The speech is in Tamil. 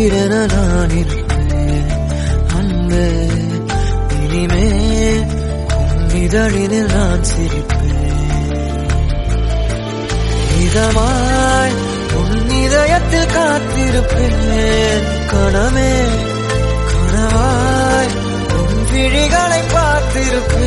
உயிரென நான் இருப்பேன் அன்பே. இனிமே உன் இதழினில் நான் சிரிப்பேன். இதமாய் உன் இதயத்தில் காத்திருப்பேன். கனமே கனவாய் உன் விழிகளை பார்த்திருப்பேன்.